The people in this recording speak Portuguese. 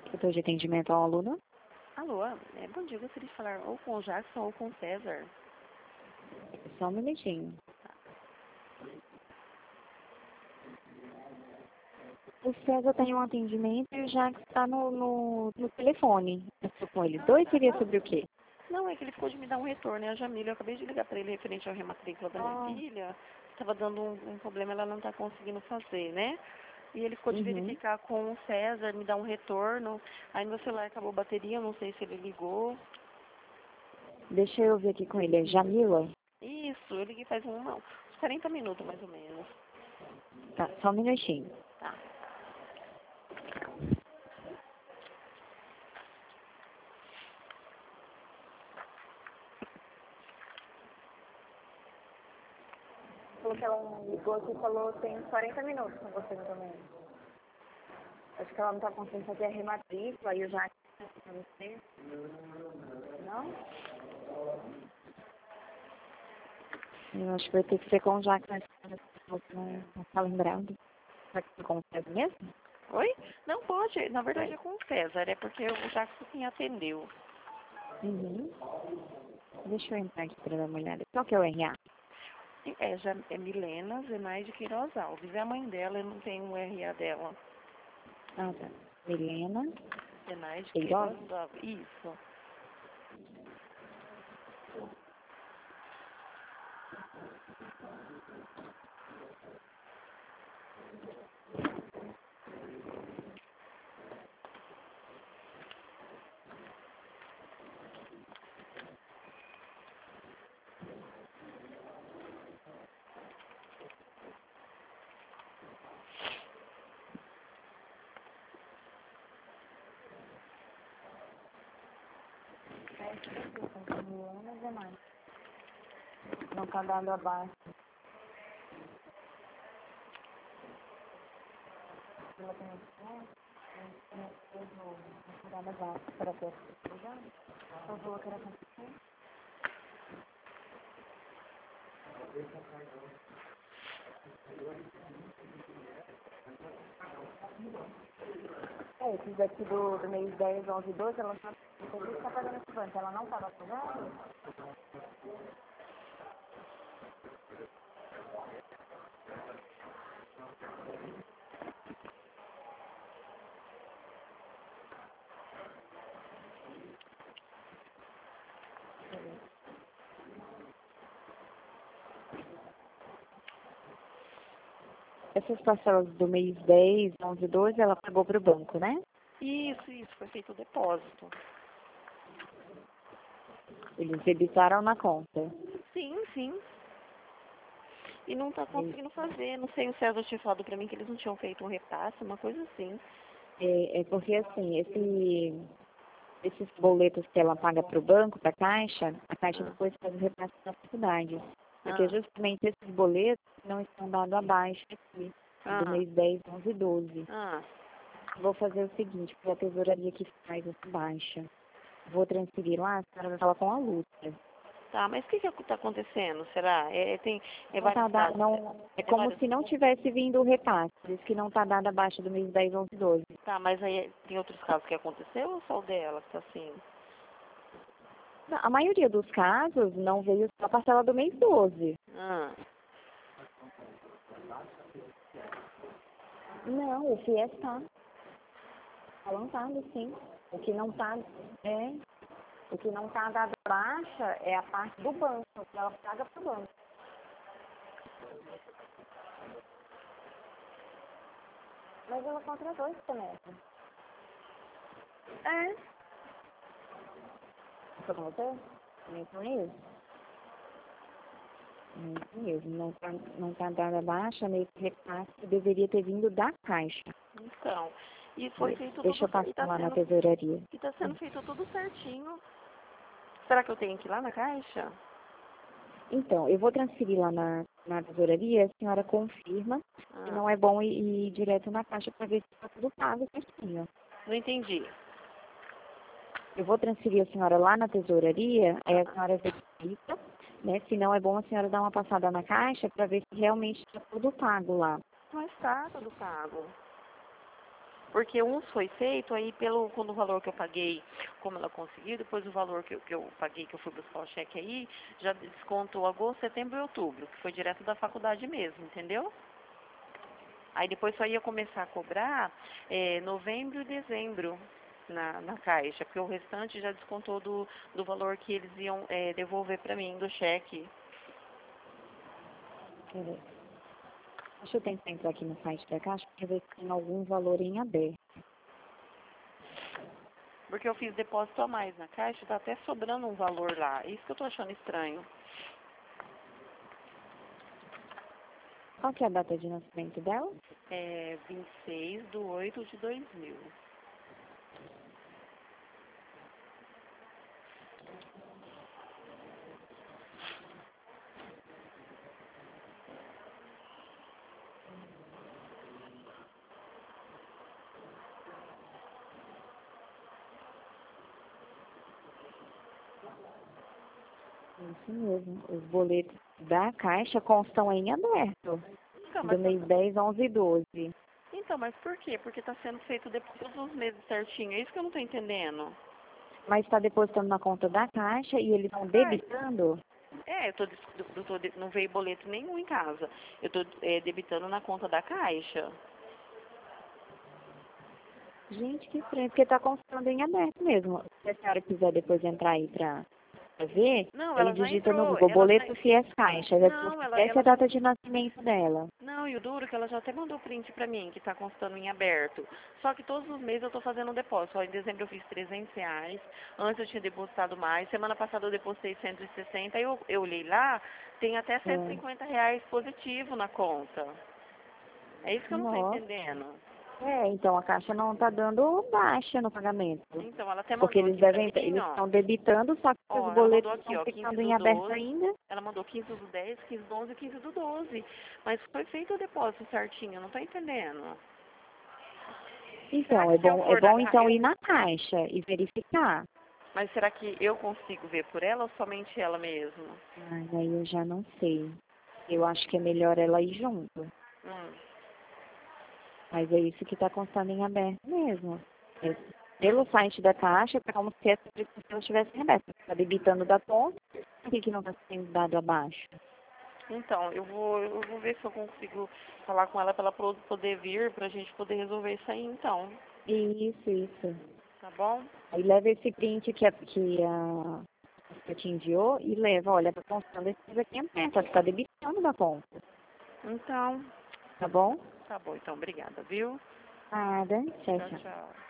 Setor de atendimento ao aluno. Alô, bom dia, eu gostaria de falar ou com o Jackson ou com o César. Só um minutinho. O César tem um atendimento e o Jacques está no telefone. Eu estou com eles dois, seria sobre o quê? Não, é que ele ficou de me dar um retorno, né? A Jamília, eu acabei de ligar para ele referente ao rematrícula da minha filha. Estava dando um problema, ela não está conseguindo fazer, né? E ele ficou de verificar com o César, me dar um retorno. Aí meu celular acabou a bateria, não sei se ele ligou. Deixa eu ver aqui com ele. É Jamila? Isso, eu liguei faz uns 40 minutos, mais ou menos. Tá, só um minutinho. Tá. Falou que ela ligou aqui e falou tem uns 40 minutos com você também. Acho que ela não está conseguindo fazer a rematrícula e o Jacques para você. Não? Eu acho que vai ter que ser com o Jacques, mas você não está lembrado. Será que você consegue mesmo? Oi? Não pode, na verdade é com o César, é porque o Jackson quem atendeu. Deixa eu entrar aqui para dar uma olhada. Qual que é o RA? É Milena Zenaide Queiroz Alves. É a mãe dela, eu não tenho o RA dela. Ah, tá. Milena Zenaide Queiroz? Queiroz Alves. Isso. Não está dando abaixo. Ela tem dado abaixo. Para que eu vou querer acontecer. Esses daqui do mês 10, 11 e 12, ela está pagando esse banco. Ela não estava pagando? Essas parcelas do mês 10, 11 e 12, ela pagou para o banco, né? Isso, foi feito o depósito. Eles debitaram na conta. Sim. E não tá conseguindo fazer. Não sei, o César tinha falado pra mim que eles não tinham feito um repasse, uma coisa assim. É porque, assim, esses boletos que ela paga para o banco, para a Caixa depois faz o repasse na faculdade. Porque justamente esses boletos não estão dados abaixo aqui, do mês 10, 11 e 12. Vou fazer o seguinte, porque a tesouraria que faz essa baixa. Vou transferir lá, a senhora vai falar com a Lúcia. Tá, mas o que tá acontecendo? Será? É como se não tivesse vindo o repasse, por isso que não está dado abaixo do mês 10, 11 e 12. Tá, mas aí tem outros casos que aconteceu ou só o dela que tá assim? Não, a maioria dos casos não veio só a parcela do mês 12. Não, o FIES está lançado, sim. O que não está dado baixa é a parte do banco, que ela paga para o banco. Mas ela contratou esse semestre. Foi com você? Nem com isso? Isso mesmo, não tá dada baixa, meio que repasse deveria ter vindo da Caixa. Então, e foi feito Deixa eu passar lá na tesouraria. E tá sendo feito tudo certinho. Será que eu tenho que ir lá na Caixa? Então, eu vou transferir lá na tesouraria, a senhora confirma que não é bom ir direto na Caixa para ver se está tudo pago certinho. Não entendi. Eu vou transferir a senhora lá na tesouraria, aí a senhora verifica, né? Se não é bom a senhora dar uma passada na Caixa para ver se realmente está tudo pago lá. Mas tá tudo pago. Porque uns foi feito aí quando o valor que eu paguei, como ela conseguiu, depois o valor que eu paguei, que eu fui buscar o cheque aí, já descontou agosto, setembro e outubro, que foi direto da faculdade mesmo, entendeu? Aí depois só ia começar a cobrar novembro e dezembro na caixa, porque o restante já descontou do valor que eles iam devolver para mim do cheque. Peraí. Deixa eu tentar entrar aqui no site da Caixa para ver se tem algum valor em aberto. Porque eu fiz depósito a mais na caixa, tá até sobrando um valor lá. Isso que eu tô achando estranho. Qual que é a data de nascimento dela? 26/8/2000. Isso mesmo. Os boletos da Caixa constam em aberto. Então, Do mês 10, 11 e 12. mas por quê? Porque tá sendo feito depois todos os meses certinho. É isso que eu não tô entendendo. Mas está depositando na conta da Caixa e eles estão debitando? Não veio boleto nenhum em casa. Eu tô debitando na conta da caixa. Gente, que estranho, porque está constando em aberto mesmo. Se a senhora quiser depois entrar aí para ver, Não, ele ela já digita no entrou. Google, boleto FIES Caixa, vai pôr Não, essa é a data de nascimento dela. Não, e o duro é que ela já até mandou print pra mim, que tá constando em aberto. Só que todos os meses eu tô fazendo um depósito. Ó, em dezembro eu fiz R$ 300, antes eu tinha depositado mais, semana passada eu depositei 160, aí eu olhei lá, tem até R$ 150 positivo na conta. É isso que eu não tô Nossa. entendendo. Então a Caixa não está dando baixa no pagamento. Então, ela até Porque mandou eles aqui pra devem, mim, eles ó. estão debitando, só que os Ó, ela boletos mandou aqui, estão ó, 15 ficando em do aberto 12. ainda. Ela mandou 15 do 10, 15 do 11 e 15 do 12. Mas foi feito o depósito certinho, eu não tô entendendo. Será Então, que se eu é for da bom então ir na Caixa e verificar. Mas será que eu consigo ver por ela ou somente ela mesmo? Ai, aí eu já não sei. Eu acho que é melhor ela ir junto. Hum. Mas é isso que está constando em aberto mesmo. É, pelo site da Caixa, é como se essa prescrição estivesse em aberto. Está debitando da conta, por que não está sendo dado abaixo? Então, eu vou ver se eu consigo falar com ela para ela poder vir, para a gente poder resolver isso aí, então. Isso. Tá bom? Aí leva esse print que te enviou e leva, olha, está constando esses aqui em aberto, está debitando da conta. Então, Tá bom? tá bom. Então, obrigada, viu? Nada. Tchau, Tchau, tchau. tchau.